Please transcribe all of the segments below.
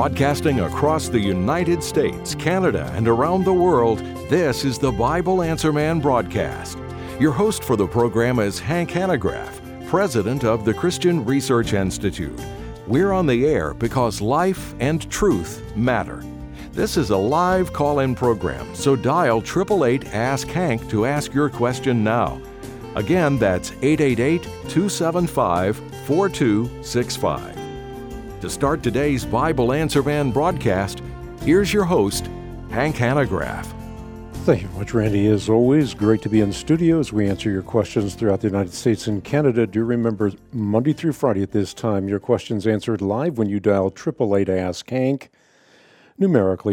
Broadcasting across the United States, Canada, and around the world, this is the Bible Answer Man broadcast. Your host for the program is Hank Hanegraaff, President of the Christian Research Institute. We're on the air because life and truth matter. This is a live call-in program, so dial 888-ASK-HANK to ask your question now. Again, that's 888-275-4265. To start today's Bible Answer Man broadcast, here's your host, Hank Hanegraaff. Thank you very much, Randy. As always, great to be in studio as we answer your questions throughout the United States and Canada. Do remember, Monday through Friday at this time, your questions answered live when you dial 888-ASK-HANK, numerically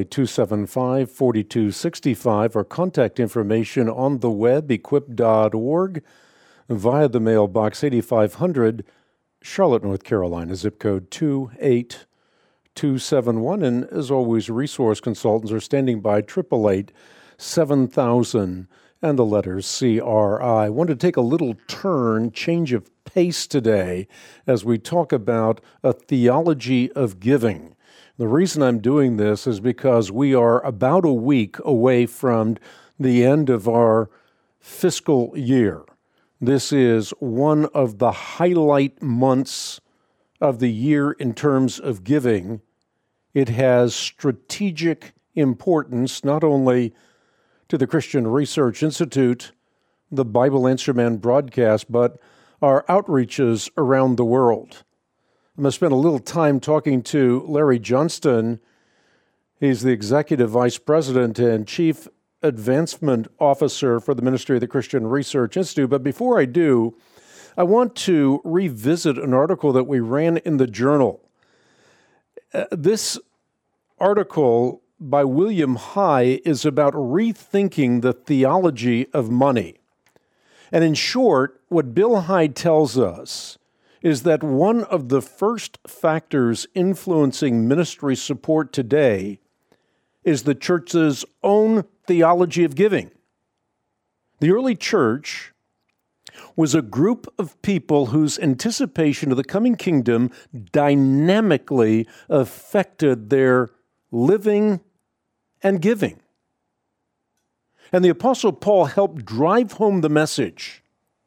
888-275-4265, or contact information on the web, equip.org, via the mailbox 8500, Charlotte, North Carolina, zip code 28271. And as always, resource consultants are standing by 888-7000 and the letters CRI. I want to take a little turn, change of pace today as we talk about a theology of giving. The reason I'm doing this is because we are about a week away from the end of our fiscal year. This is one of the highlight months of the year in terms of giving. It has strategic importance not only to the Christian Research Institute, the Bible Answer Man broadcast, but our outreaches around the world. I'm going to spend a little time talking to Larry Johnston. He's the Executive Vice President and Chief Advancement Officer for the Ministry of the Christian Research Institute. But before I do, I want to revisit an article that we ran in the Journal. This article by William High is about rethinking the theology of money. And in short, what Bill High tells us is that one of the first factors influencing ministry support today is the church's own theology of giving. The early church was a group of people whose anticipation of the coming kingdom dynamically affected their living and giving. And the Apostle Paul helped drive home the message.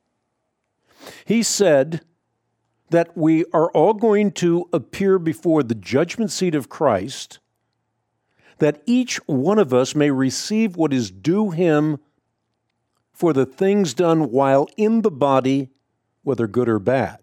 He said that we are all going to appear before the judgment seat of Christ, that each one of us may receive what is due him for the things done while in the body, whether good or bad.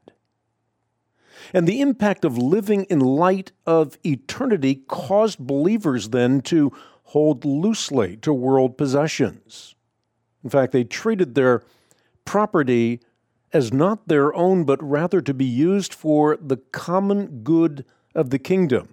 And the impact of living in light of eternity caused believers then to hold loosely to world possessions. In fact, they treated their property as not their own, but rather to be used for the common good of the kingdom.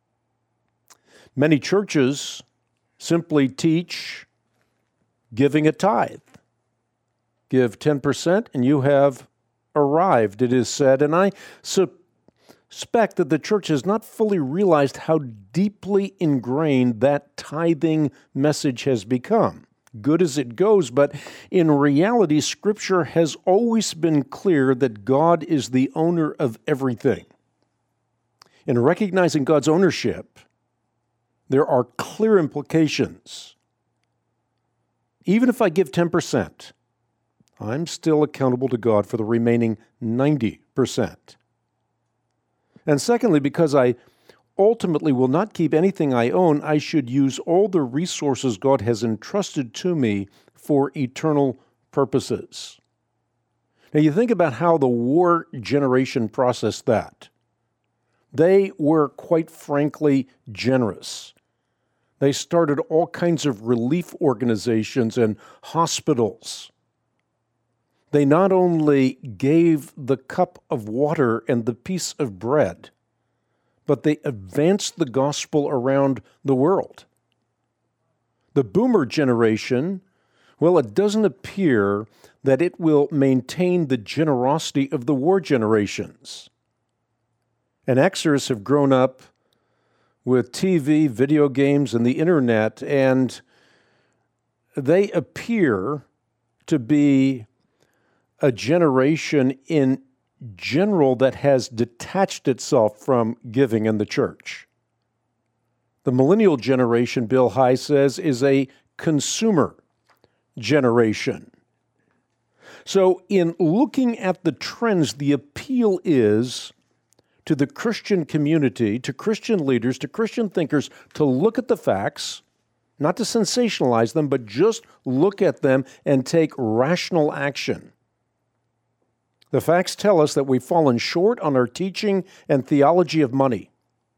Many churches simply teach giving a tithe. Give 10% and you have arrived, it is said. And I suspect that the church has not fully realized how deeply ingrained that tithing message has become. Good as it goes, but in reality, Scripture has always been clear that God is the owner of everything. In recognizing God's ownership, there are clear implications. Even if I give 10%, I'm still accountable to God for the remaining 90%. And secondly, because I ultimately will not keep anything I own, I should use all the resources God has entrusted to me for eternal purposes. Now, you think about how the war generation processed that. They were, quite frankly, generous. They started all kinds of relief organizations and hospitals. They not only gave the cup of water and the piece of bread, but they advanced the gospel around the world. The boomer generation, well, it doesn't appear that it will maintain the generosity of the war generations. And Xers have grown up with TV, video games, and the internet, and they appear to be a generation in general that has detached itself from giving in the church. The millennial generation, Bill High says, is a consumer generation. So in looking at the trends, the appeal is to the Christian community, to Christian leaders, to Christian thinkers, to look at the facts, not to sensationalize them, but just look at them and take rational action. The facts tell us that we've fallen short on our teaching and theology of money.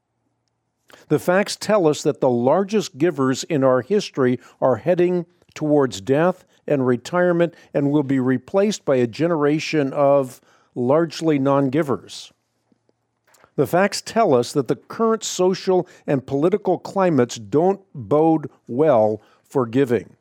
The facts tell us that the largest givers in our history are heading towards death and retirement and will be replaced by a generation of largely non-givers. The facts tell us that the current social and political climates don't bode well for giving.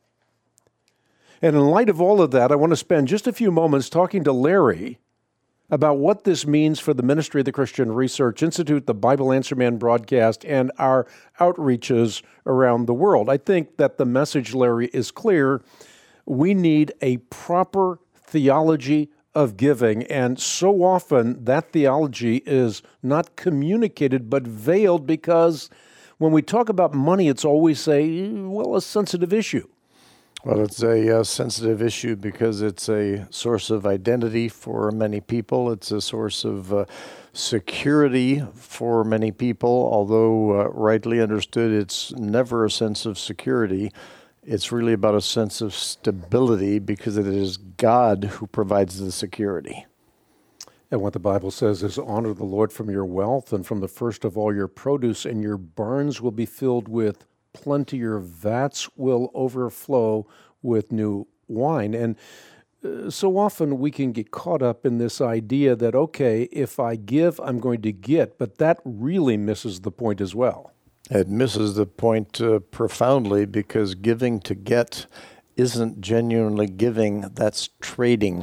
And in light of all of that, I want to spend just a few moments talking to Larry about what this means for the ministry of the Christian Research Institute, the Bible Answer Man broadcast, and our outreaches around the world. I think that the message, Larry, is clear. We need a proper theology of giving, and so often that theology is not communicated but veiled because when we talk about money, it's always a sensitive issue. Well, it's a sensitive issue because it's a source of identity for many people. It's a source of security for many people, although rightly understood, it's never a sense of security. It's really about a sense of stability because it is God who provides the security. And what the Bible says is, honor the Lord from your wealth and from the first of all your produce, and your barns will be filled with plenty, your vats will overflow with new wine. And so often we can get caught up in this idea that, okay, if I give, I'm going to get, but that really misses the point as well. It misses the point profoundly because giving to get isn't genuinely giving, that's trading.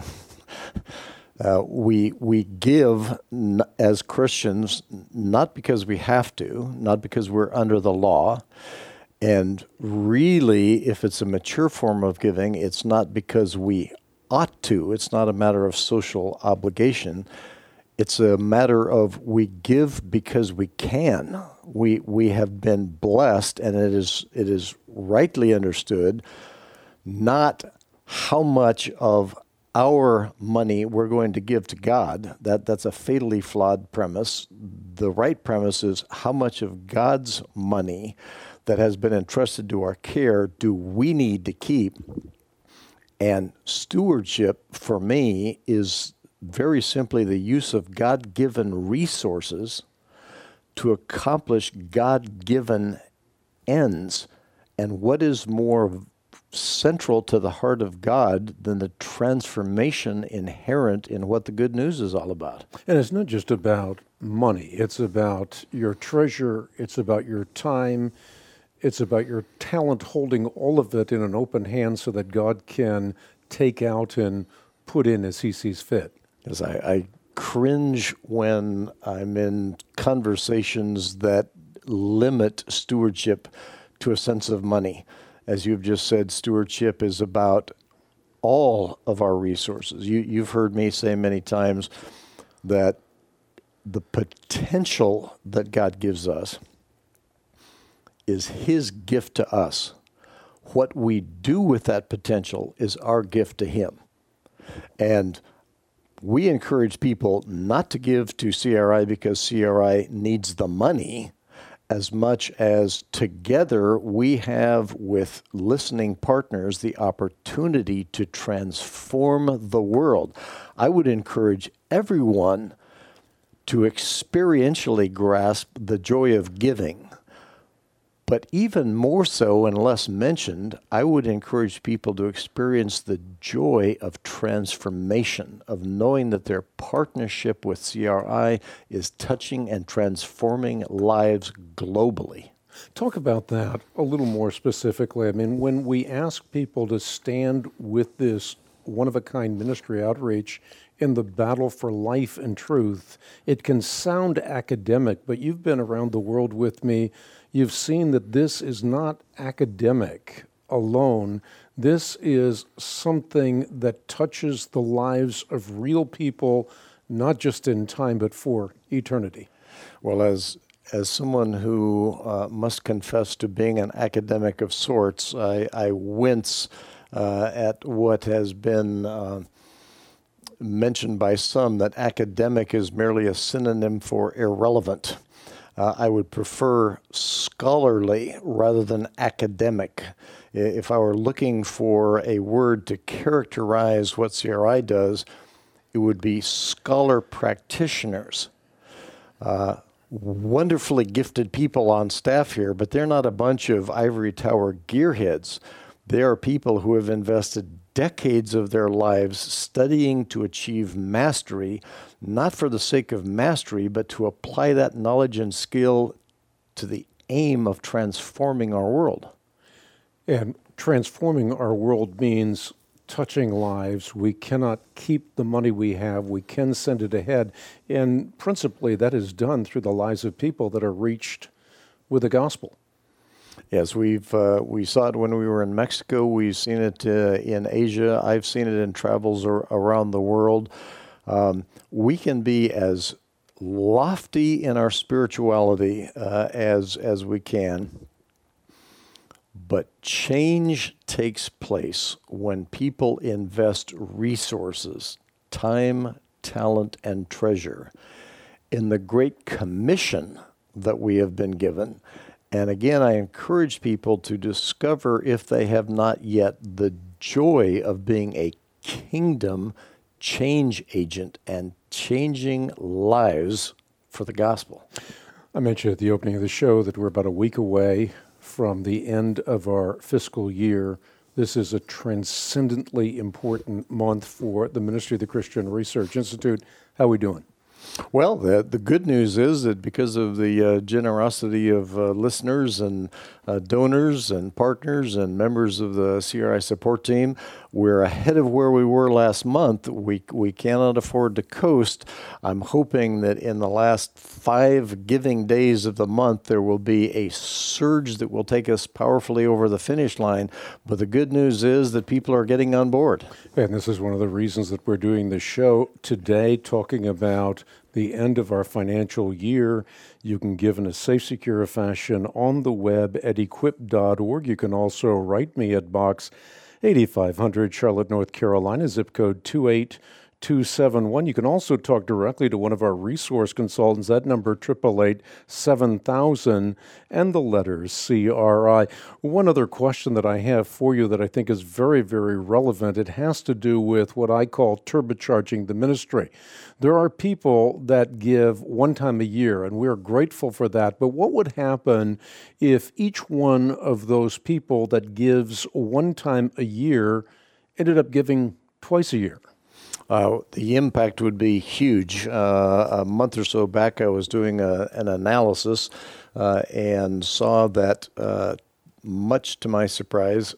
We give as Christians not because we have to, not because we're under the law. And really, if it's a mature form of giving, it's not because we ought to. It's not a matter of social obligation. It's a matter of we give because we can. We have been blessed, and it is rightly understood, not how much of our money we're going to give to God. That's a fatally flawed premise. The right premise is how much of God's money that has been entrusted to our care do we need to keep? And stewardship, for me, is very simply the use of God-given resources to accomplish God-given ends. And what is more central to the heart of God than the transformation inherent in what the good news is all about? And it's not just about money. It's about your treasure. It's about your time. It's about your talent, holding all of it in an open hand so that God can take out and put in as he sees fit. As I cringe when I'm in conversations that limit stewardship to a sense of money. As you've just said, stewardship is about all of our resources. You've heard me say many times that the potential that God gives us is his gift to us. What we do with that potential is our gift to him. And we encourage people not to give to CRI because CRI needs the money as much as together we have with listening partners the opportunity to transform the world. I would encourage everyone to experientially grasp the joy of giving. But even more so and less mentioned, I would encourage people to experience the joy of transformation, of knowing that their partnership with CRI is touching and transforming lives globally. Talk about that a little more specifically. I mean, when we ask people to stand with this one-of-a-kind ministry outreach in the battle for life and truth, it can sound academic, but you've been around the world with me. You've seen that this is not academic alone. This is something that touches the lives of real people, not just in time, but for eternity. Well, as someone who must confess to being an academic of sorts, I wince at what has been mentioned by some, that academic is merely a synonym for irrelevant. I would prefer scholarly rather than academic. If I were looking for a word to characterize what CRI does, it would be scholar practitioners. Wonderfully gifted people on staff here, but they're not a bunch of ivory tower gearheads. They are people who have invested decades of their lives studying to achieve mastery, not for the sake of mastery, but to apply that knowledge and skill to the aim of transforming our world. And transforming our world means touching lives. We cannot keep the money we have. We can send it ahead. And principally, that is done through the lives of people that are reached with the gospel. Yes, we saw it when we were in Mexico. We've seen it in Asia. I've seen it in travels around the world. We can be as lofty in our spirituality as we can, but change takes place when people invest resources, time, talent, and treasure in the Great Commission that we have been given. And again, I encourage people to discover, if they have not yet, the joy of being a kingdom change agent and changing lives for the gospel. I mentioned at the opening of the show that we're about a week away from the end of our fiscal year. This is a transcendently important month for the Ministry of the Christian Research Institute. How are we doing? Well, the good news is that because of the generosity of listeners and donors and partners and members of the CRI support team, we're ahead of where we were last month. We cannot afford to coast. I'm hoping that in the last 5 giving days of the month, there will be a surge that will take us powerfully over the finish line. But the good news is that people are getting on board. And this is one of the reasons that we're doing this show today, talking about the end of our financial year. You can give in a safe, secure fashion on the web at equip.org. You can also write me at Box 8500, Charlotte, North Carolina, zip code 28271. You can also talk directly to one of our resource consultants. That number, 888-7000, and the letters CRI. One other question that I have for you that I think is very, very relevant, it has to do with what I call turbocharging the ministry. There are people that give one time a year, and we're grateful for that. But what would happen if each one of those people that gives one time a year ended up giving twice a year? The impact would be huge. A month or so back, I was doing an analysis and saw that, much to my surprise,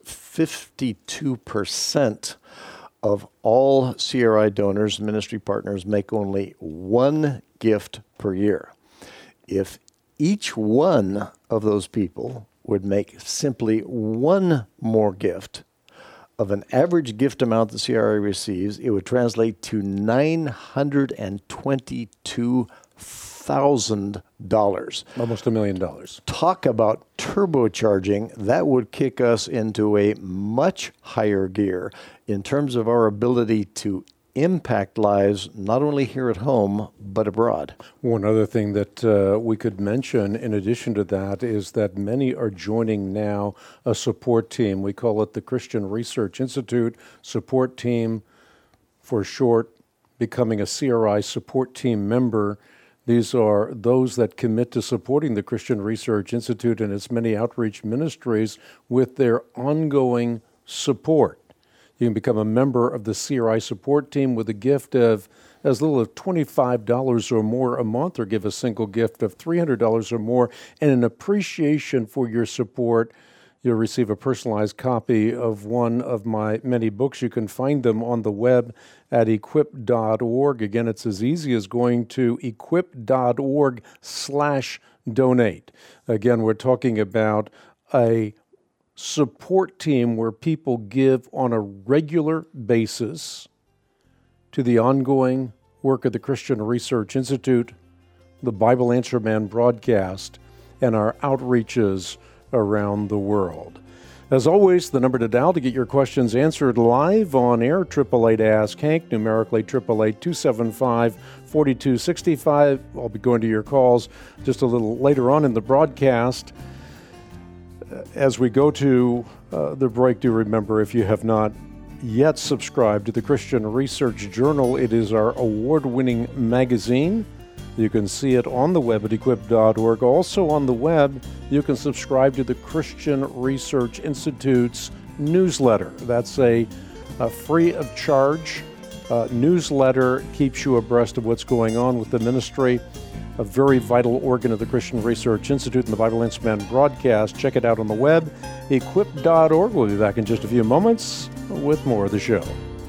52% of all CRI donors, ministry partners, make only one gift per year. If each one of those people would make simply one more gift of an average gift amount the CRI receives, it would translate to $922,000. Almost $1 million. Talk about turbocharging. That would kick us into a much higher gear in terms of our ability to impact lives, not only here at home, but abroad. One other thing that we could mention in addition to that is that many are joining now a support team. We call it the Christian Research Institute Support Team, for short, becoming a CRI support team member. These are those that commit to supporting the Christian Research Institute and its many outreach ministries with their ongoing support. You can become a member of the CRI support team with a gift of as little as $25 or more a month, or give a single gift of $300 or more. And in appreciation for your support, you'll receive a personalized copy of one of my many books. You can find them on the web at equip.org. Again, it's as easy as going to equip.org/donate. Again, we're talking about a support team where people give on a regular basis to the ongoing work of the Christian Research Institute the Bible Answer Man broadcast and our outreaches around the world. As always, the number to dial to get your questions answered live on air, 888-ASK-HANK, numerically 888-275-4265. I'll be going to your calls just a little later on in the broadcast. As we go to the break, do remember, if you have not yet subscribed to the Christian Research Journal, it is our award-winning magazine. You can see it on the web at equip.org. Also on the web, you can subscribe to the Christian Research Institute's newsletter. That's a free of charge newsletter, keeps you abreast of what's going on with the ministry, a very vital organ of the Christian Research Institute and the Bible Answer Man broadcast. Check it out on the web, equip.org. We'll be back in just a few moments with more of the show.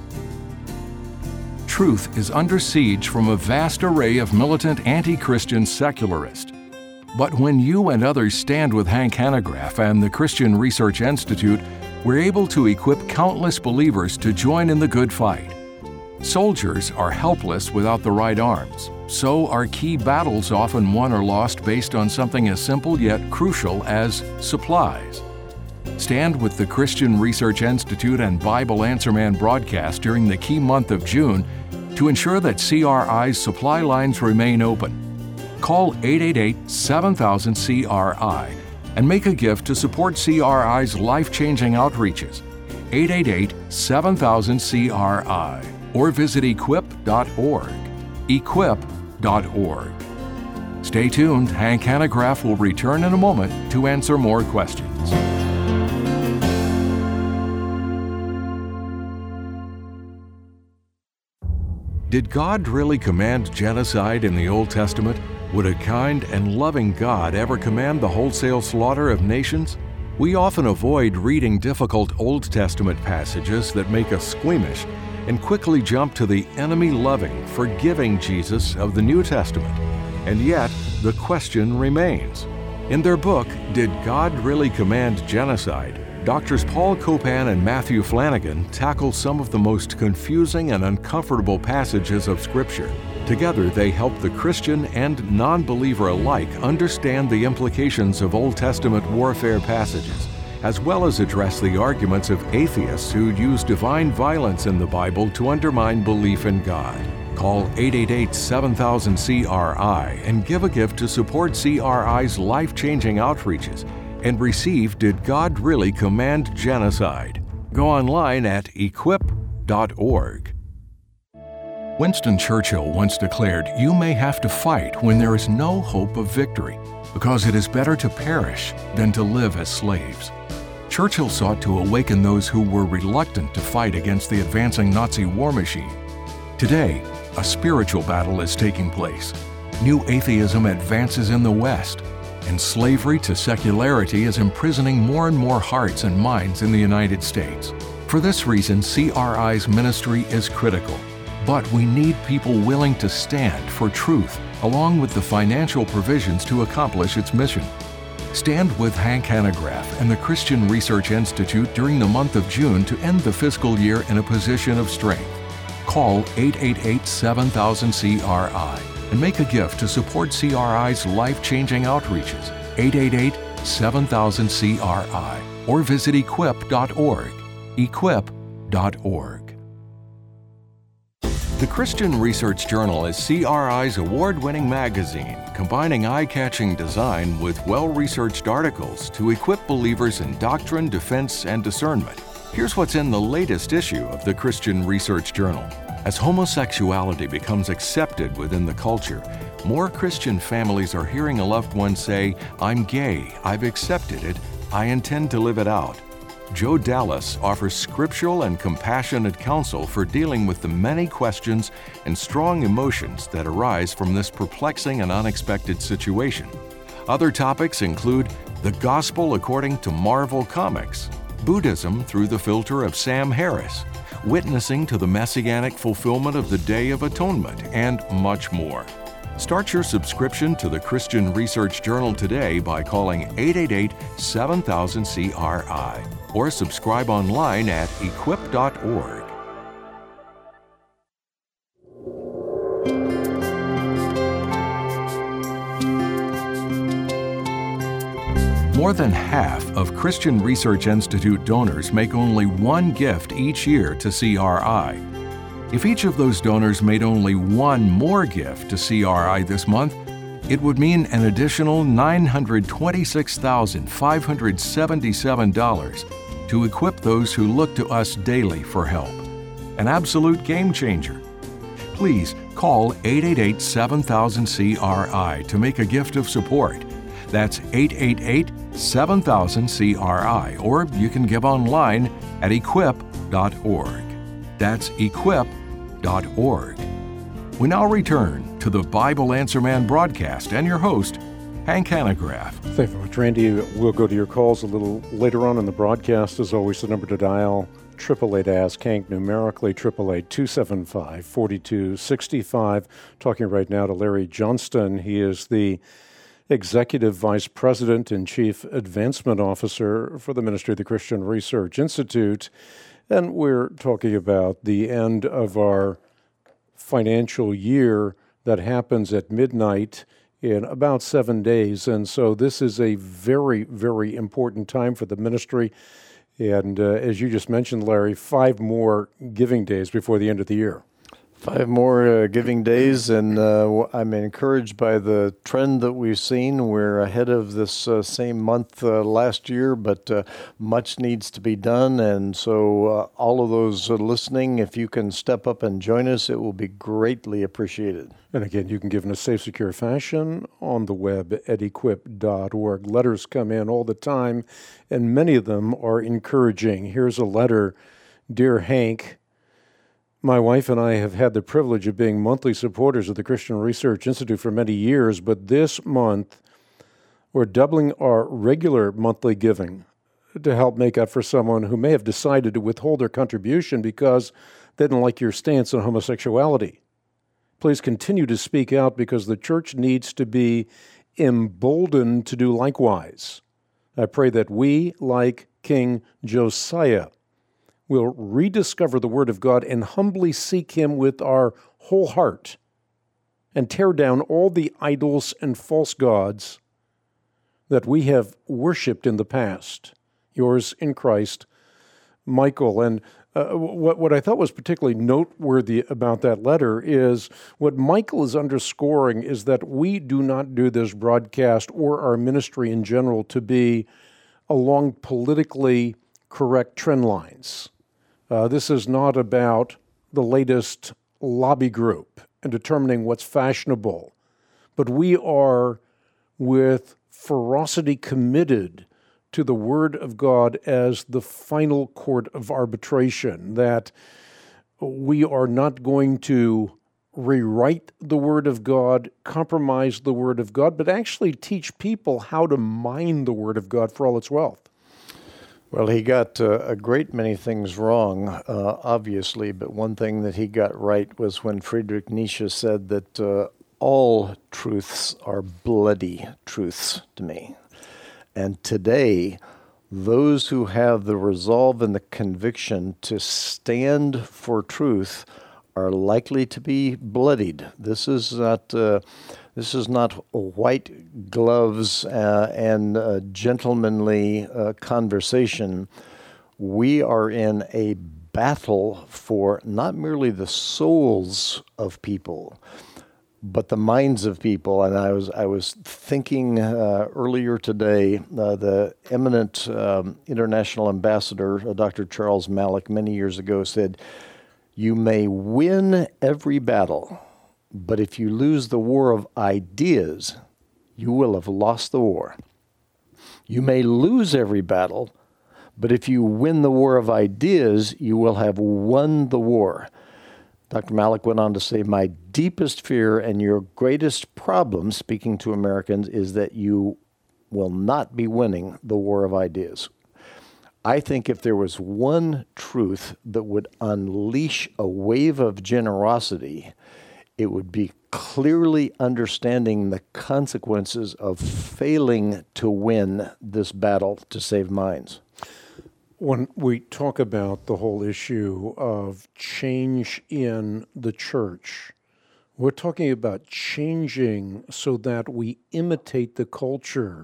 Truth is under siege from a vast array of militant anti-Christian secularists. But when you and others stand with Hank Hanegraaff and the Christian Research Institute, we're able to equip countless believers to join in the good fight. Soldiers are helpless without the right arms, so are key battles often won or lost based on something as simple yet crucial as supplies. Stand with the Christian Research Institute and Bible Answer Man broadcast during the key month of June to ensure that CRI's supply lines remain open. Call 888-7000-CRI and make a gift to support CRI's life-changing outreaches. 888-7000-CRI or visit equip.org. Equip.org. Stay tuned. Hank Hanegraaff will return in a moment to answer more questions. Did God really command genocide in the Old Testament? Would a kind and loving God ever command the wholesale slaughter of nations? We often avoid reading difficult Old Testament passages that make us squeamish and quickly jump to the enemy-loving, forgiving Jesus of the New Testament. And yet, the question remains. In their book, Did God Really Command Genocide?, Doctors Paul Copan and Matthew Flanagan tackle some of the most confusing and uncomfortable passages of Scripture. Together, they help the Christian and non-believer alike understand the implications of Old Testament warfare passages, as well as address the arguments of atheists who use divine violence in the Bible to undermine belief in God. Call 888-7000-CRI and give a gift to support CRI's life-changing outreaches and receive Did God Really Command Genocide? Go online at equip.org. Winston Churchill once declared, "You may have to fight when there is no hope of victory, because it is better to perish than to live as slaves." Churchill sought to awaken those who were reluctant to fight against the advancing Nazi war machine. Today, a spiritual battle is taking place. New atheism advances in the West, and slavery to secularity is imprisoning more and more hearts and minds in the United States. For this reason, CRI's ministry is critical. But we need people willing to stand for truth, along with the financial provisions to accomplish its mission. Stand with Hank Hanegraaff and the Christian Research Institute during the month of June to end the fiscal year in a position of strength. Call 888-7000-CRI and make a gift to support CRI's life-changing outreaches, 888-7000-CRI, or visit equip.org. Equip.org. The Christian Research Journal is CRI's award-winning magazine, combining eye-catching design with well-researched articles to equip believers in doctrine, defense, and discernment. Here's what's in the latest issue of the Christian Research Journal. As homosexuality becomes accepted within the culture, more Christian families are hearing a loved one say, "I'm gay, I've accepted it, I intend to live it out." Joe Dallas offers scriptural and compassionate counsel for dealing with the many questions and strong emotions that arise from this perplexing and unexpected situation. Other topics include the gospel according to Marvel Comics, Buddhism through the filter of Sam Harris, witnessing to the messianic fulfillment of the Day of Atonement, and much more. Start your subscription to the Christian Research Journal today by calling 888-7000-CRI or subscribe online at equip.org. More than half of Christian Research Institute donors make only one gift each year to CRI. If each of those donors made only one more gift to CRI this month, it would mean an additional $926,577 to equip those who look to us daily for help. An absolute game changer. Please call 888-7000-CRI to make a gift of support. That's 888-7000-CRI, or you can give online at equip.org. That's equip.org. We now return to the Bible Answer Man broadcast and your host, Hank Hanegraaff. Thank you very much, Randy. We'll go to your calls a little later on in the broadcast. As always, the number to dial, 888-ASK-HANK, numerically 888-275-4265. Talking right now to Larry Johnston. He is the Executive Vice President and Chief Advancement Officer for the Ministry of the Christian Research Institute. And we're talking about the end of our financial year that happens at midnight in about 7 days. And so this is a very, very important time for the ministry. And as you just mentioned, Larry, 5 more giving days before the end of the year. 5 more giving days, and I'm encouraged by the trend that we've seen. We're ahead of this same month last year, but much needs to be done. And so all of those listening, if you can step up and join us, it will be greatly appreciated. And again, you can give in a safe, secure fashion on the web at equip.org. Letters come in all the time, and many of them are encouraging. Here's a letter. Dear Hank, my wife and I have had the privilege of being monthly supporters of the Christian Research Institute for many years, but this month we're doubling our regular monthly giving to help make up for someone who may have decided to withhold their contribution because they didn't like your stance on homosexuality. Please continue to speak out because the church needs to be emboldened to do likewise. I pray that we, like King Josiah, will rediscover the Word of God and humbly seek Him with our whole heart and tear down all the idols and false gods that we have worshipped in the past. Yours in Christ, Michael. And what I thought was particularly noteworthy about that letter is what Michael is underscoring is that we do not do this broadcast or our ministry in general to be along politically correct trend lines. This is not about the latest lobby group and determining what's fashionable, but we are with ferocity committed to the Word of God as the final court of arbitration, that we are not going to rewrite the Word of God, compromise the Word of God, but actually teach people how to mine the Word of God for all its wealth. Well, he got a great many things wrong, obviously, but one thing that he got right was when Friedrich Nietzsche said that all truths are bloody truths to me. And today, those who have the resolve and the conviction to stand for truth are likely to be bloodied. This is not white gloves and gentlemanly conversation. We are in a battle for not merely the souls of people, but the minds of people. And I was thinking earlier today, the eminent international ambassador, Dr. Charles Malik, many years ago said, "You may win every battle, but if you lose the war of ideas, you will have lost the war. You may lose every battle, but if you win the war of ideas, you will have won the war." Dr. Malik went on to say, "My deepest fear and your greatest problem," speaking to Americans, "is that you will not be winning the war of ideas." I think if there was one truth that would unleash a wave of generosity, it would be clearly understanding the consequences of failing to win this battle to save minds. When we talk about the whole issue of change in the church, we're talking about changing so that we imitate the culture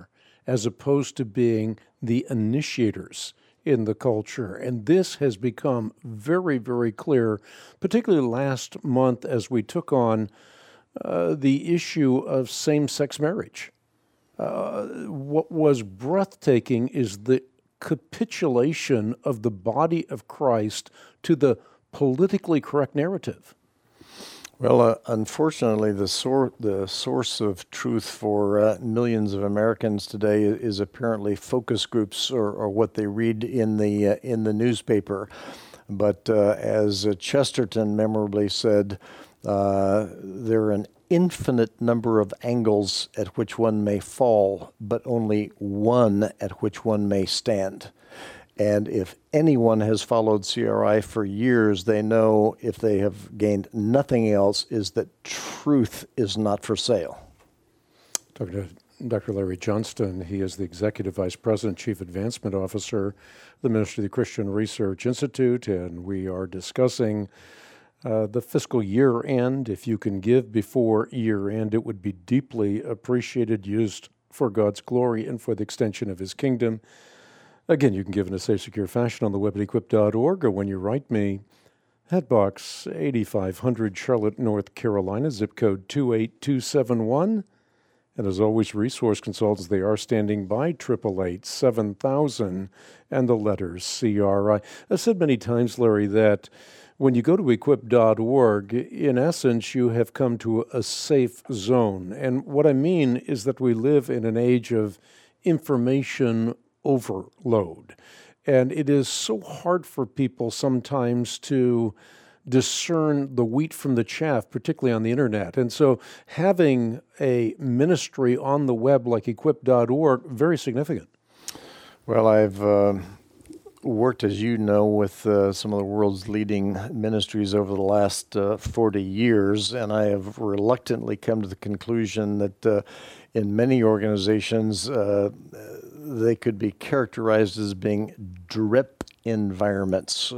as opposed to being the initiators in the culture. And this has become very, very clear, particularly last month as we took on the issue of same-sex marriage. What was breathtaking is the capitulation of the body of Christ to the politically correct narrative. Well, unfortunately, the source of truth for millions of Americans today is apparently focus groups or what they read in the newspaper. But as Chesterton memorably said, there are an infinite number of angles at which one may fall, but only one at which one may stand. And if anyone has followed CRI for years, they know, if they have gained nothing else, is that truth is not for sale. Dr. Larry Johnston, he is the Executive Vice President, Chief Advancement Officer of the Ministry of the Christian Research Institute, and we are discussing the fiscal year end. If you can give before year end, it would be deeply appreciated, used for God's glory and for the extension of His kingdom. Again, you can give in a safe, secure fashion on the web at equip.org, or when you write me at Box 8500, Charlotte, North Carolina, zip code 28271. And as always, resource consultants, they are standing by, 888-7000 and the letters CRI. I've said many times, Larry, that when you go to equip.org, in essence, you have come to a safe zone. And what I mean is that we live in an age of information overload. And it is so hard for people sometimes to discern the wheat from the chaff, particularly on the internet. And so having a ministry on the web like equip.org, very significant. Well, I've worked, as you know, with some of the world's leading ministries over the last 40 years, and I have reluctantly come to the conclusion that in many organizations, they could be characterized as being drip environments,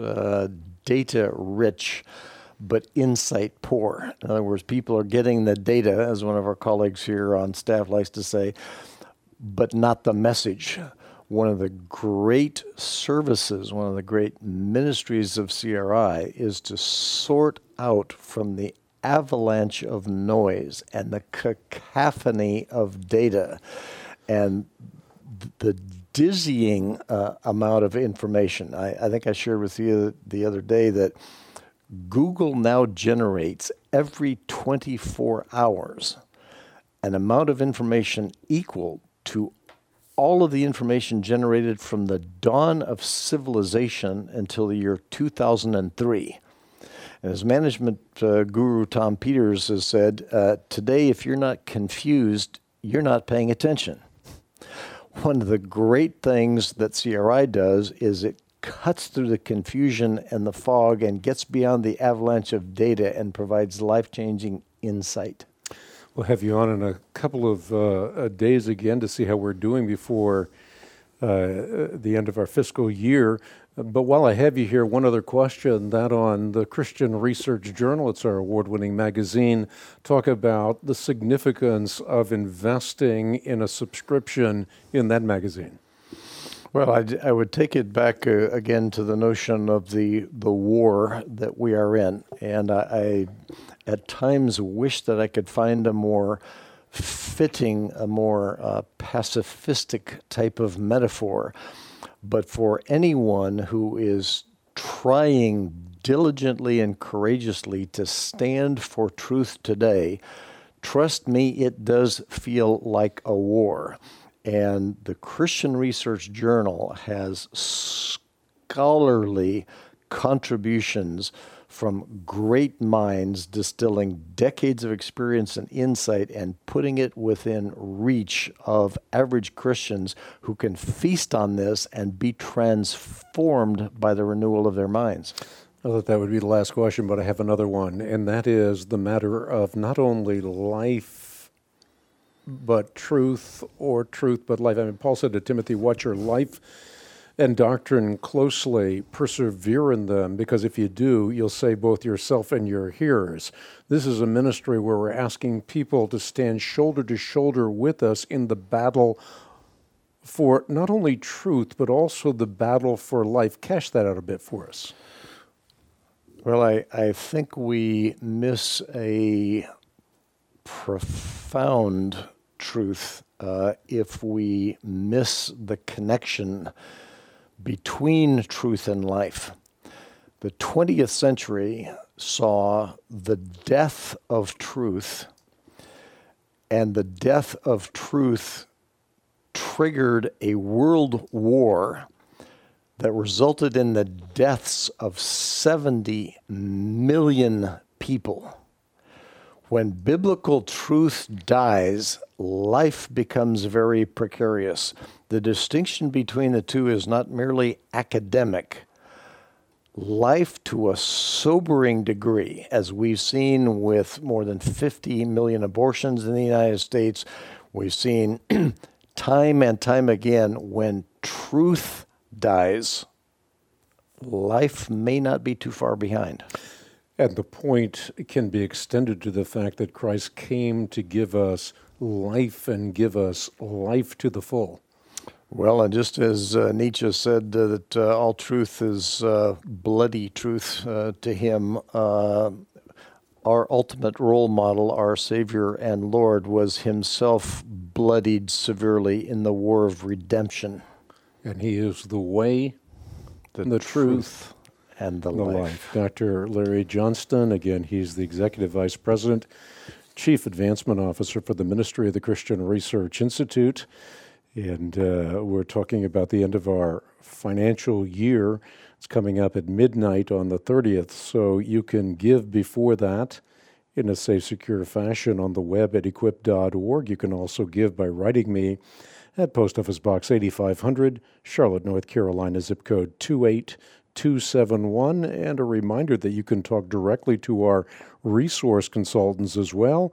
data-rich, but insight-poor. In other words, people are getting the data, as one of our colleagues here on staff likes to say, but not the message. One of the great services, one of the great ministries of CRI is to sort out from the avalanche of noise and the cacophony of data and the dizzying amount of information. I think I shared with you the other day that Google now generates every 24 hours an amount of information equal to all of the information generated from the dawn of civilization until the year 2003. And as management guru Tom Peters has said, today, if you're not confused, you're not paying attention. One of the great things that CRI does is it cuts through the confusion and the fog and gets beyond the avalanche of data and provides life-changing insight. We'll have you on in a couple of days again to see how we're doing before the end of our fiscal year. But while I have you here, one other question, that on the Christian Research Journal, it's our award-winning magazine, talk about the significance of investing in a subscription in that magazine. Well, I would take it back again to the notion of the war that we are in. And I at times wish that I could find a more fitting, a more pacifistic type of metaphor. But for anyone who is trying diligently and courageously to stand for truth today, trust me, it does feel like a war. And the Christian Research Journal has scholarly contributions from great minds distilling decades of experience and insight and putting it within reach of average Christians who can feast on this and be transformed by the renewal of their minds. I thought that would be the last question, but I have another one, and that is the matter of not only life but truth, or truth but life. I mean, Paul said to Timothy, watch your life and doctrine closely, persevere in them, because if you do, you'll save both yourself and your hearers. This is a ministry where we're asking people to stand shoulder to shoulder with us in the battle for not only truth, but also the battle for life. Cash that out a bit for us. Well, I think we miss a profound truth if we miss the connection between truth and life. The 20th century saw the death of truth, and the death of truth triggered a world war that resulted in the deaths of 70 million people. When biblical truth dies, life becomes very precarious. The distinction between the two is not merely academic. Life, to a sobering degree, as we've seen with more than 50 million abortions in the United States, we've seen time and time again, when truth dies, life may not be too far behind. And the point can be extended to the fact that Christ came to give us life and give us life to the full. Well, and just as Nietzsche said that all truth is bloody truth to him, our ultimate role model, our Savior and Lord, was himself bloodied severely in the war of redemption. And he is the way, the truth, and the life. Dr. Larry Johnston, again, he's the Executive Vice President, Chief Advancement Officer for the Ministry of the Christian Research Institute. And we're talking about the end of our financial year. It's coming up at midnight on the 30th, so you can give before that in a safe, secure fashion on the web at equip.org. You can also give by writing me at Post Office Box 8500, Charlotte, North Carolina, zip code 28271. And a reminder that you can talk directly to our resource consultants as well,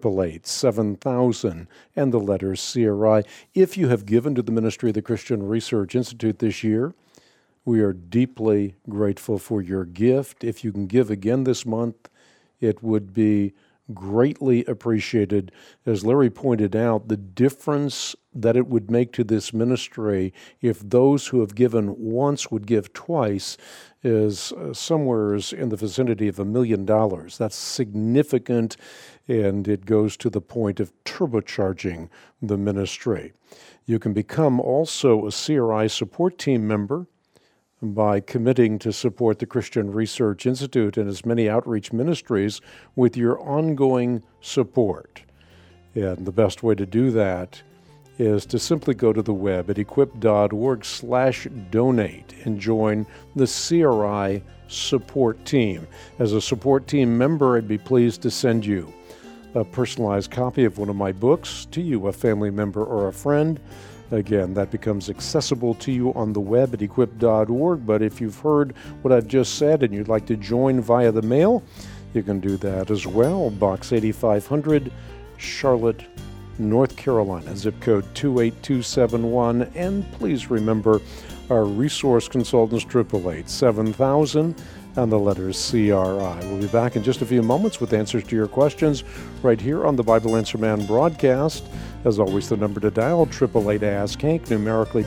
888-7000 and the letters CRI. If you have given to the Ministry of the Christian Research Institute this year, we are deeply grateful for your gift. If you can give again this month, it would be greatly appreciated. As Larry pointed out, the difference that it would make to this ministry if those who have given once would give twice is somewhere in the vicinity of $1 million. That's significant, and it goes to the point of turbocharging the ministry. You can become also a CRI support team member by committing to support the Christian Research Institute and its many outreach ministries with your ongoing support. And the best way to do that is to simply go to the web at equip.org/donate and join the CRI support team. As a support team member, I'd be pleased to send you a personalized copy of one of my books to you, a family member or a friend. Again, that becomes accessible to you on the web at equip.org. But if you've heard what I've just said and you'd like to join via the mail, you can do that as well. Box 8500, Charlotte, North Carolina, zip code 28271. And please remember our resource consultants, 888-7000 and the letters CRI. We'll be back in just a few moments with answers to your questions right here on the Bible Answer Man broadcast. As always, the number to dial, 888-ASK-HANK, numerically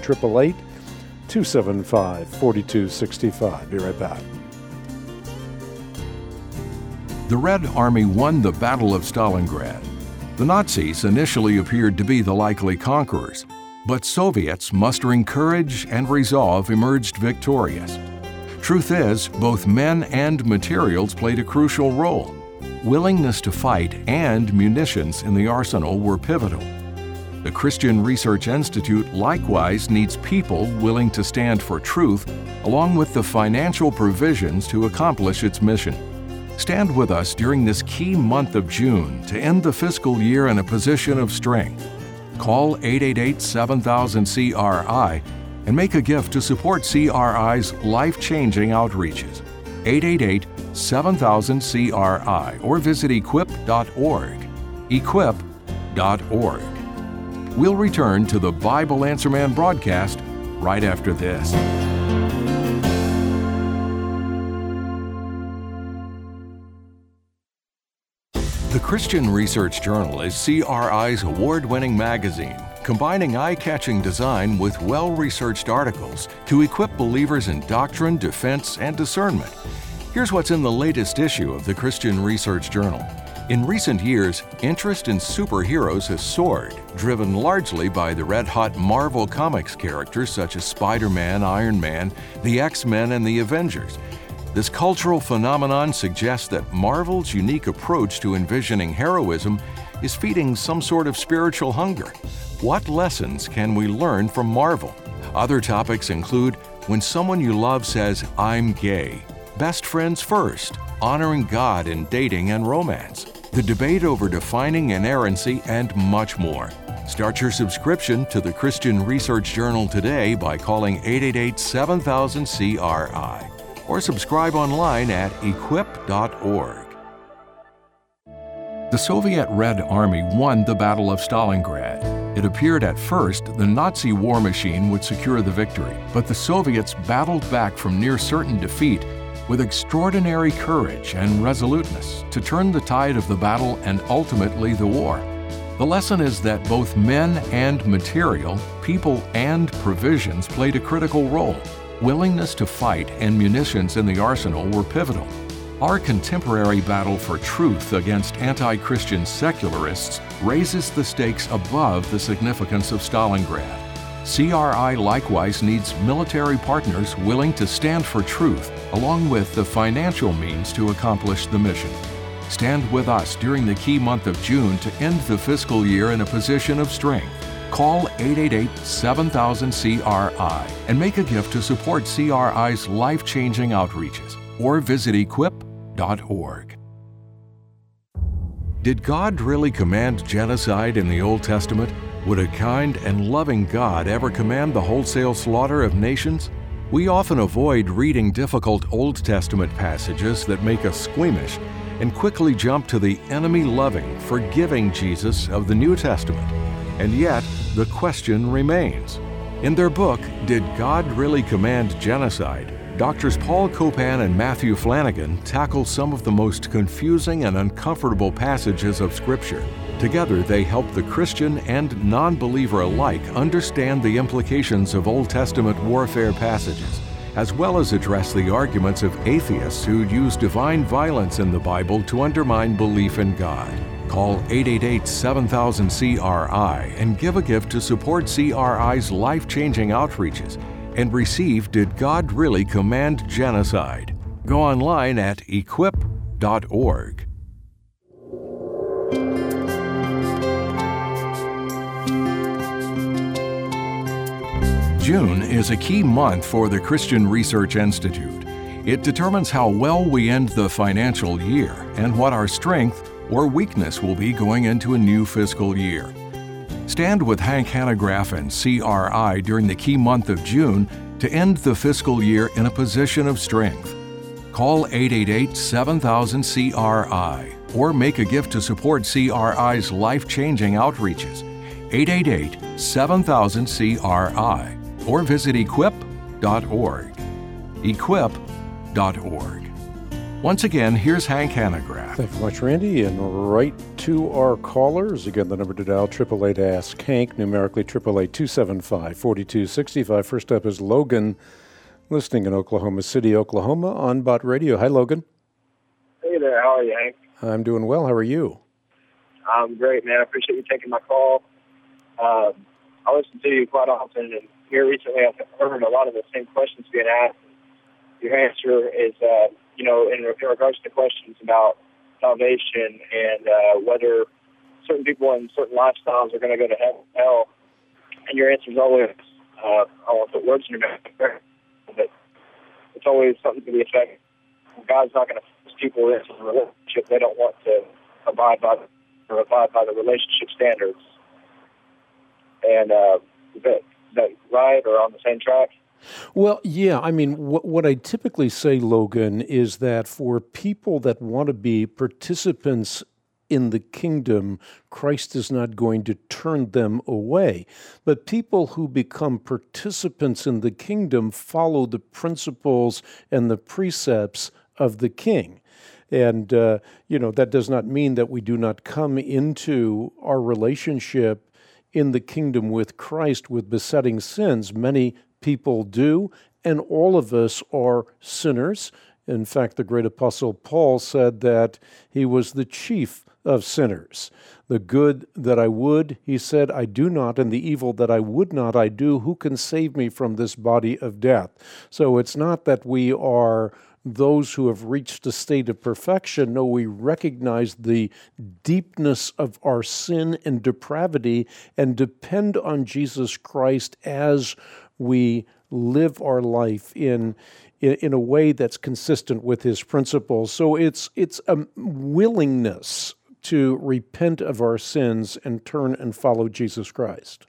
888-275-4265. Be right back. The Red Army won the Battle of Stalingrad. The Nazis initially appeared to be the likely conquerors, but Soviets mustering courage and resolve emerged victorious. Truth is, both men and materials played a crucial role. Willingness to fight and munitions in the arsenal were pivotal. The Christian Research Institute likewise needs people willing to stand for truth, along with the financial provisions to accomplish its mission. Stand with us during this key month of June to end the fiscal year in a position of strength. Call 888-7000-CRI and make a gift to support CRI's life-changing outreaches. 888-7000-CRI or visit equip.org. Equip.org. We'll return to the Bible Answer Man broadcast right after this. The Christian Research Journal is CRI's award-winning magazine, combining eye-catching design with well-researched articles to equip believers in doctrine, defense, and discernment. Here's what's in the latest issue of the Christian Research Journal. In recent years, interest in superheroes has soared, driven largely by the red-hot Marvel Comics characters such as Spider-Man, Iron Man, the X-Men, and the Avengers. This cultural phenomenon suggests that Marvel's unique approach to envisioning heroism is feeding some sort of spiritual hunger. What lessons can we learn from Marvel? Other topics include when someone you love says, "I'm gay," best friends first, honoring God in dating and romance, the debate over defining inerrancy, and much more. Start your subscription to the Christian Research Journal today by calling 888-7000-CRI or subscribe online at equip.org. The Soviet Red Army won the Battle of Stalingrad. It appeared at first the Nazi war machine would secure the victory, but the Soviets battled back from near certain defeat with extraordinary courage and resoluteness to turn the tide of the battle and ultimately the war. The lesson is that both men and material, people and provisions played a critical role. Willingness to fight and munitions in the arsenal were pivotal. Our contemporary battle for truth against anti-Christian secularists raises the stakes above the significance of Stalingrad. CRI likewise needs military partners willing to stand for truth, along with the financial means to accomplish the mission. Stand with us during the key month of June to end the fiscal year in a position of strength. Call 888-7000-CRI and make a gift to support CRI's life-changing outreaches, or visit equip.org. Did God really command genocide in the Old Testament? Would a kind and loving God ever command the wholesale slaughter of nations? We often avoid reading difficult Old Testament passages that make us squeamish and quickly jump to the enemy-loving, forgiving Jesus of the New Testament. And yet, the question remains. In their book, Did God Really Command Genocide?, Doctors Paul Copan and Matthew Flanagan tackle some of the most confusing and uncomfortable passages of Scripture. Together, they help the Christian and non-believer alike understand the implications of Old Testament warfare passages, as well as address the arguments of atheists who use divine violence in the Bible to undermine belief in God. Call 888-7000-CRI and give a gift to support CRI's life-changing outreaches and receive Did God Really Command Genocide? Go online at equip.org. June is a key month for the Christian Research Institute. It determines how well we end the financial year and what our strength or weakness will be going into a new fiscal year. Stand with Hank Hanegraaff and CRI during the key month of June to end the fiscal year in a position of strength. Call 888-7000-CRI or make a gift to support CRI's life-changing outreaches. 888-7000-CRI or visit equip.org. Equip.org. Once again, here's Hank Hanegraaff. Thank you much, Randy. And right to our callers. Again, the number to dial, 888-ASK-HANK, numerically 888-275-4265. First up is Logan, listening in Oklahoma City, Oklahoma, on Bot Radio. Hi, Logan. Hey there. How are you, Hank? I'm doing well. How are you? I'm great, man. I appreciate you taking my call. I listen to you quite often, and here recently I've heard a lot of the same questions being asked. Your answer is, in regards to questions about salvation and whether certain people in certain lifestyles are going to go to hell. And your answer is always, I won't put words in your mouth, but it's always something to the effect, God's not going to force people into a relationship they don't want to abide by the relationship standards. And is that right or on the same track? Well, yeah. I mean, what I typically say, Logan, is that for people that want to be participants in the kingdom, Christ is not going to turn them away. But people who become participants in the kingdom follow the principles and the precepts of the king. And, that does not mean that we do not come into our relationship in the kingdom with Christ with besetting sins. Many people do, and all of us are sinners. In fact, the great apostle Paul said that he was the chief of sinners. The good that I would, he said, I do not, and the evil that I would not, I do. Who can save me from this body of death? So it's not that we are those who have reached a state of perfection. No, we recognize the deepness of our sin and depravity and depend on Jesus Christ as we live our life in a way that's consistent with his principles. So it's a willingness to repent of our sins and turn and follow Jesus Christ.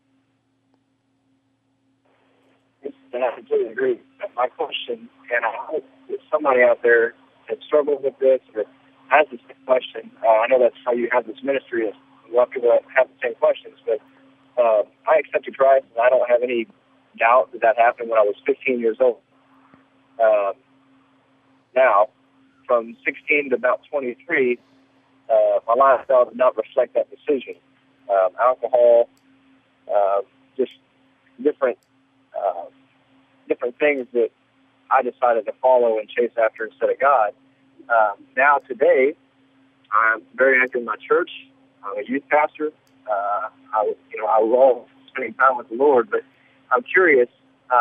And I completely agree. My question, and I hope that somebody out there that struggles with this or has the same question, I know that's how you have this ministry, is a lot of people have the same questions, but I accepted Christ, and I don't have any doubt that happened when I was 15 years old. Now, from 16 to about 23, my lifestyle did not reflect that decision. Alcohol, just different things that I decided to follow and chase after instead of God. Now, today, I'm very active in my church. I'm a youth pastor. I love spending time with the Lord, but I'm curious,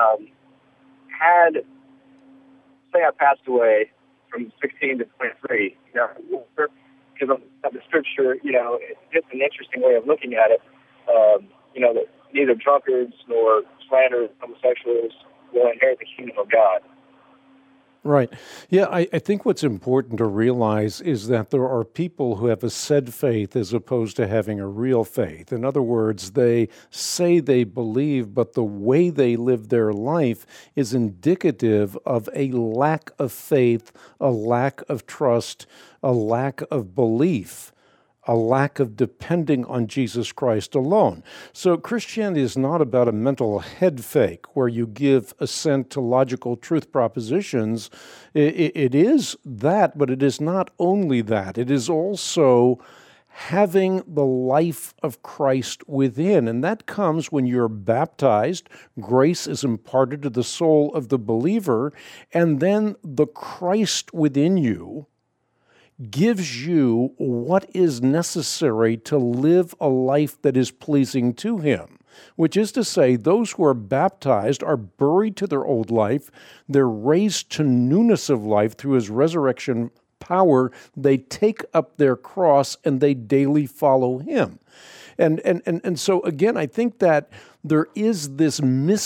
say I passed away from 16 to 23, because of the scripture, it's just an interesting way of looking at it, that neither drunkards nor slanderers, homosexuals will inherit the kingdom of God. Right. Yeah, I think what's important to realize is that there are people who have a said faith as opposed to having a real faith. In other words, they say they believe, but the way they live their life is indicative of a lack of faith, a lack of trust, a lack of belief, a lack of depending on Jesus Christ alone. So Christianity is not about a mental head fake where you give assent to logical truth propositions. It is that, but it is not only that. It is also having the life of Christ within, and that comes when you're baptized. Grace is imparted to the soul of the believer, and then the Christ within you gives you what is necessary to live a life that is pleasing to him, which is to say, those who are baptized are buried to their old life, they're raised to newness of life through his resurrection power, they take up their cross and they daily follow him. And so again, I think that there is this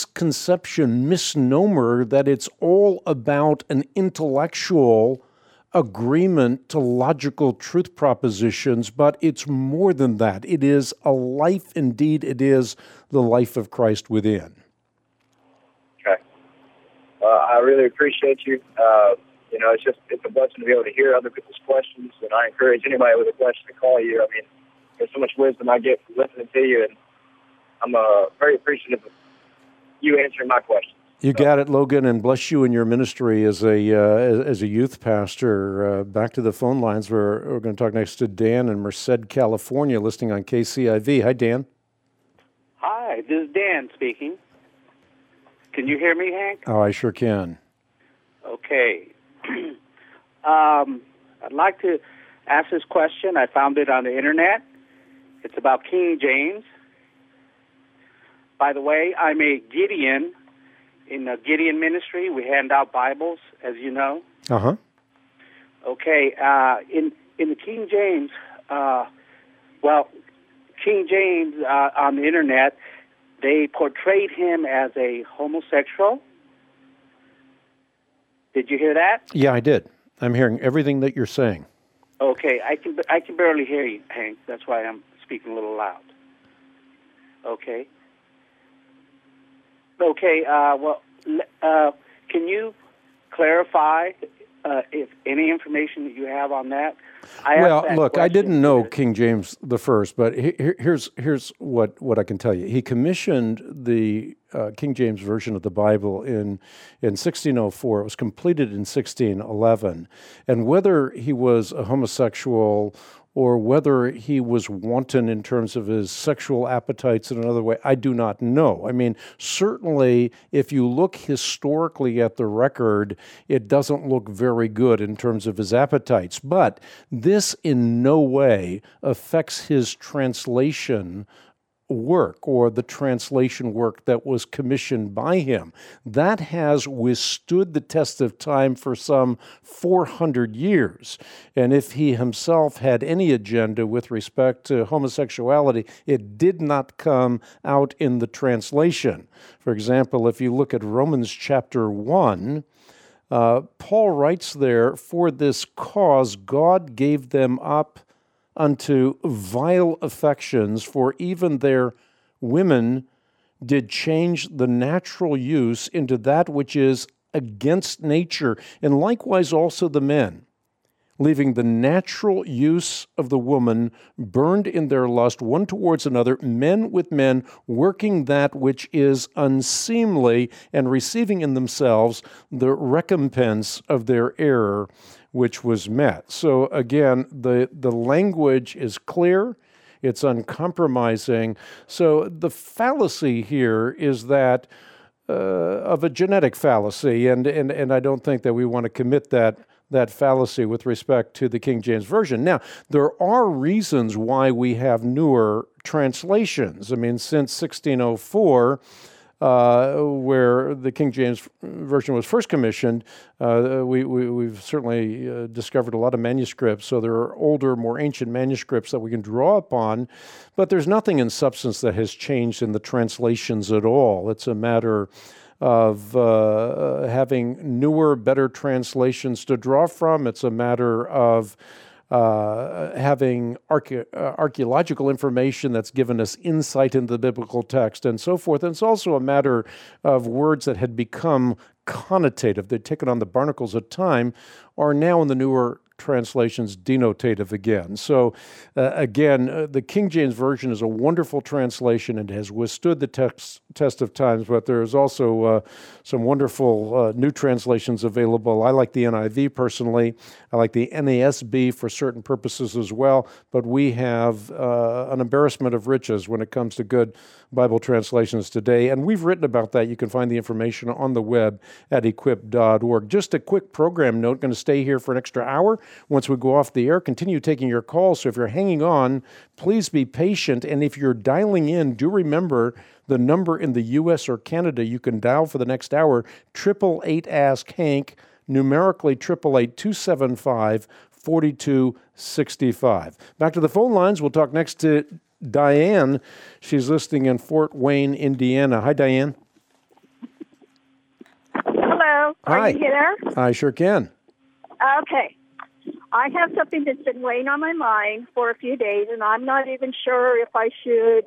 misnomer that it's all about an intellectual agreement to logical truth propositions, but it's more than that. It is a life, indeed, it is the life of Christ within. Okay. I really appreciate you. It's a blessing to be able to hear other people's questions, and I encourage anybody with a question to call you. I mean, there's so much wisdom I get from listening to you, and I'm very appreciative of you answering my questions. You got it, Logan, and bless you in your ministry as a youth pastor. Back to the phone lines. We're going to talk next to Dan in Merced, California, listening on KCIV. Hi, Dan. Hi, this is Dan speaking. Can you hear me, Hank? Oh, I sure can. Okay. I'd like to ask this question. I found it on the internet. It's about King James. By the way, I'm a Gideon. In the Gideon ministry, we hand out Bibles, as you know. Uh-huh. Okay. In the King James, King James on the internet, they portrayed him as a homosexual. Did you hear that? Yeah, I did. I'm hearing everything that you're saying. Okay. I can barely hear you, Hank. That's why I'm speaking a little loud. Okay. Okay, can you clarify if any information that you have on that? Look, I didn't know King James the First, but here's what I can tell you. He commissioned the King James Version of the Bible in 1604. It was completed in 1611. And whether he was a homosexual or whether he was wanton in terms of his sexual appetites in another way, I do not know. I mean, certainly, if you look historically at the record, it doesn't look very good in terms of his appetites. But this in no way affects his translation work or the translation work that was commissioned by him. That has withstood the test of time for some 400 years. And if he himself had any agenda with respect to homosexuality, it did not come out in the translation. For example, if you look at Romans chapter 1, Paul writes there, "For this cause God gave them up unto vile affections, for even their women did change the natural use into that which is against nature, and likewise also the men, leaving the natural use of the woman, burned in their lust one towards another, men with men, working that which is unseemly, and receiving in themselves the recompense of their error, which was met." So again, the language is clear, it's uncompromising. So the fallacy here is that of a genetic fallacy, and I don't think that we want to commit that fallacy with respect to the King James Version. Now, there are reasons why we have newer translations. I mean, since 1604, where the King James Version was first commissioned, we've certainly discovered a lot of manuscripts. So there are older, more ancient manuscripts that we can draw upon, but there's nothing in substance that has changed in the translations at all. It's a matter of having newer, better translations to draw from. It's a matter of having archaeological information that's given us insight into the biblical text and so forth. And it's also a matter of words that had become connotative. They'd taken on the barnacles of time, are now in the newer translations denotative again. So again, the King James Version is a wonderful translation and has withstood the test of times, but there's also some wonderful new translations available. I like the NIV personally. I like the NASB for certain purposes as well, but we have an embarrassment of riches when it comes to good Bible translations today, and we've written about that. You can find the information on the web at equip.org. Just a quick program note, going to stay here for an extra hour. Once we go off the air, continue taking your calls. So if you're hanging on, please be patient. And if you're dialing in, do remember the number in the U.S. or Canada you can dial for the next hour, 888-ASK-HANK, numerically 888-275-4265. Back to the phone lines. We'll talk next to Diane. She's listening in Fort Wayne, Indiana. Hi, Diane. Hello. Hi. Are you there? I sure can. Okay. I have something that's been weighing on my mind for a few days, and I'm not even sure if I should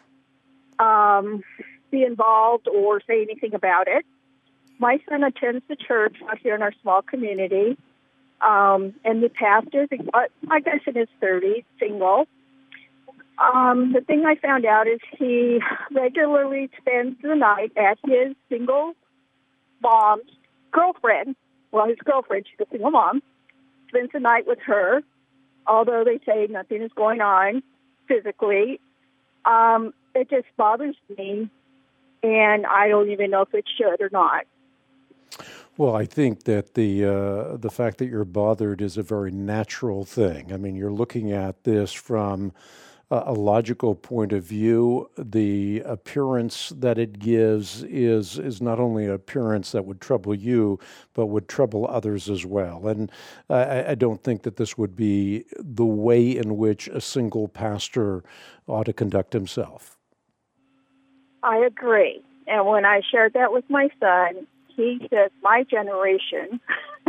be involved or say anything about it. My son attends the church out here in our small community, and the pastor, I guess in his 30s, single. The thing I found out is he regularly spends the night at his single mom's girlfriend. Well, his girlfriend, she's a single mom, spends the night with her, although they say nothing is going on physically. It just bothers me, and I don't even know if it should or not. Well, I think that the fact that you're bothered is a very natural thing. I mean, you're looking at this from a logical point of view. The appearance that it gives is not only an appearance that would trouble you, but would trouble others as well. And I don't think that this would be the way in which a single pastor ought to conduct himself. I agree. And when I shared that with my son, he says my generation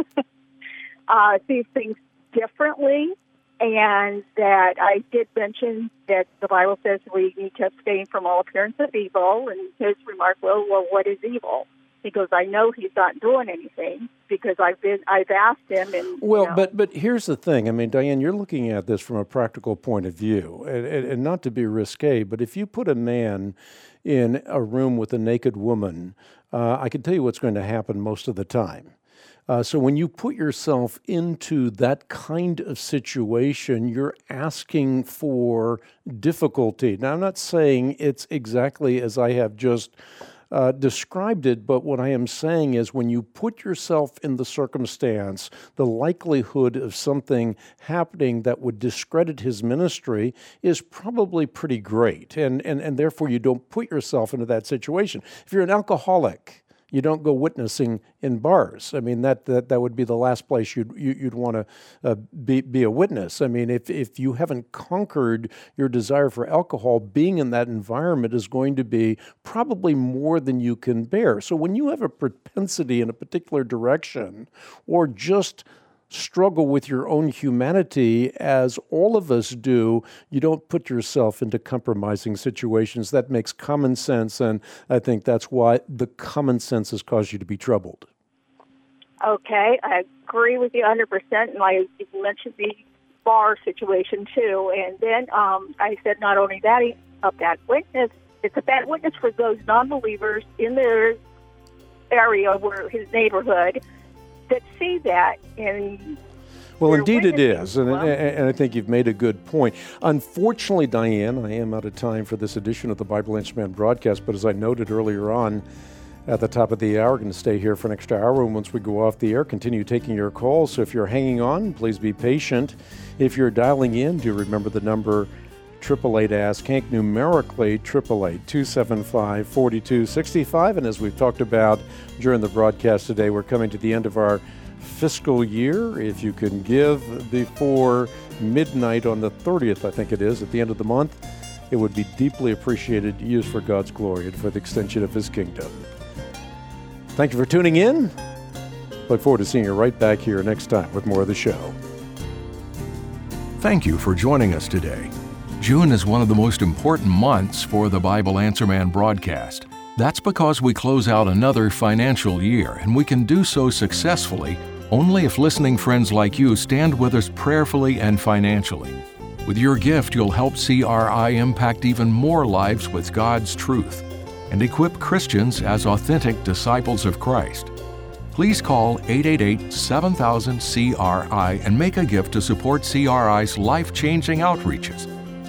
sees things differently. And that I did mention that the Bible says we need to abstain from all appearance of evil. And his remark, well, what is evil? He goes, I know he's not doing anything because I've asked him. And but here's the thing. I mean, Diane, you're looking at this from a practical point of view, and not to be risque, but if you put a man in a room with a naked woman, I can tell you what's going to happen most of the time. So when you put yourself into that kind of situation, you're asking for difficulty. Now, I'm not saying it's exactly as I have just described it, but what I am saying is when you put yourself in the circumstance, the likelihood of something happening that would discredit his ministry is probably pretty great, and therefore you don't put yourself into that situation. If you're an alcoholic, you don't go witnessing in bars. I mean, that would be the last place you'd want to be a witness. I mean, if you haven't conquered your desire for alcohol, being in that environment is going to be probably more than you can bear. So when you have a propensity in a particular direction, or just struggle with your own humanity, as all of us do, you don't put yourself into compromising situations. That makes common sense, and I think that's why the common sense has caused you to be troubled. Okay, I agree with you 100%, and you mentioned the bar situation too. And then I said not only that, a bad witness. It's a bad witness for those non-believers in their area, where his neighborhood, that see that. And well, indeed it is, and I think you've made a good point. Unfortunately, Diane, I am out of time for this edition of the Bible Answer Man broadcast, but as I noted earlier on at the top of the hour, we're going to stay here for an extra hour, and once we go off the air, continue taking your calls. So if you're hanging on, please be patient. If you're dialing in, do remember the number 888-ASK-HANK, numerically 888-275-4265. And as we've talked about during the broadcast today, we're coming to the end of our fiscal year. If you can give before midnight on the 30th, I think it is, at the end of the month, it would be deeply appreciated, used for God's glory and for the extension of His kingdom. Thank you for tuning in. Look forward to seeing you right back here next time with more of the show. Thank you for joining us today. June is one of the most important months for the Bible Answer Man broadcast. That's because we close out another financial year, and we can do so successfully only if listening friends like you stand with us prayerfully and financially. With your gift, you'll help CRI impact even more lives with God's truth and equip Christians as authentic disciples of Christ. Please call 888-7000-CRI and make a gift to support CRI's life-changing outreaches.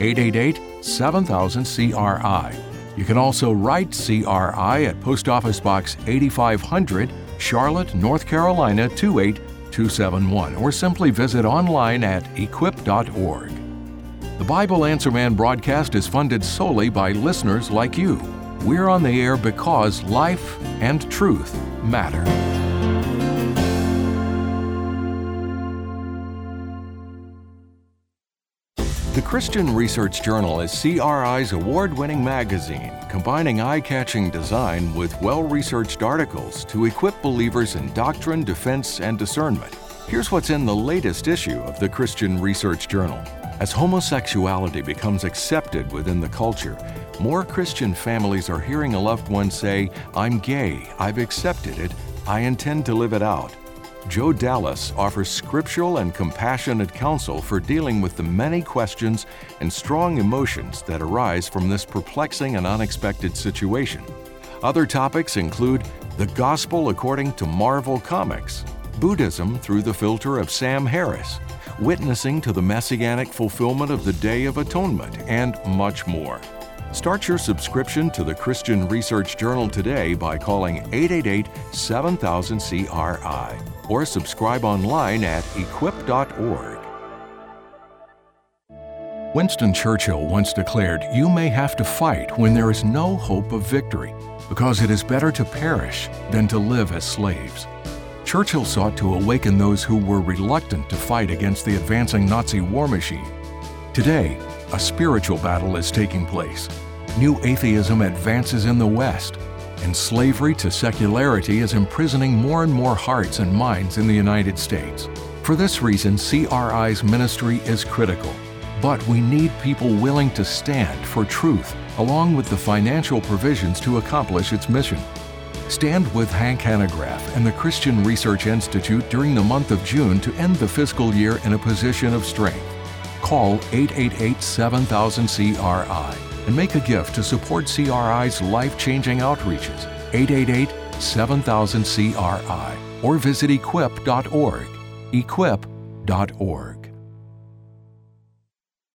888-7000-CRI. You can also write CRI at Post Office Box 8500, Charlotte, North Carolina 28271, or simply visit online at equip.org. The Bible Answer Man broadcast is funded solely by listeners like you. We're on the air because life and truth matter. The Christian Research Journal is CRI's award-winning magazine, combining eye-catching design with well-researched articles to equip believers in doctrine, defense, and discernment. Here's what's in the latest issue of the Christian Research Journal. As homosexuality becomes accepted within the culture, more Christian families are hearing a loved one say, "I'm gay, I've accepted it, I intend to live it out." Joe Dallas offers scriptural and compassionate counsel for dealing with the many questions and strong emotions that arise from this perplexing and unexpected situation. Other topics include the gospel according to Marvel Comics, Buddhism through the filter of Sam Harris, witnessing to the messianic fulfillment of the Day of Atonement, and much more. Start your subscription to the Christian Research Journal today by calling 888-7000-CRI or subscribe online at equip.org. Winston Churchill once declared, "You may have to fight when there is no hope of victory, because it is better to perish than to live as slaves." Churchill sought to awaken those who were reluctant to fight against the advancing Nazi war machine. Today, a spiritual battle is taking place. New atheism advances in the West, and slavery to secularity is imprisoning more and more hearts and minds in the United States. For this reason, CRI's ministry is critical, but we need people willing to stand for truth, along with the financial provisions to accomplish its mission. Stand with Hank Hanegraaff and the Christian Research Institute during the month of June to end the fiscal year in a position of strength. Call 888-7000-CRI and make a gift to support CRI's life-changing outreaches. 888-7000-CRI. or visit equip.org. Equip.org.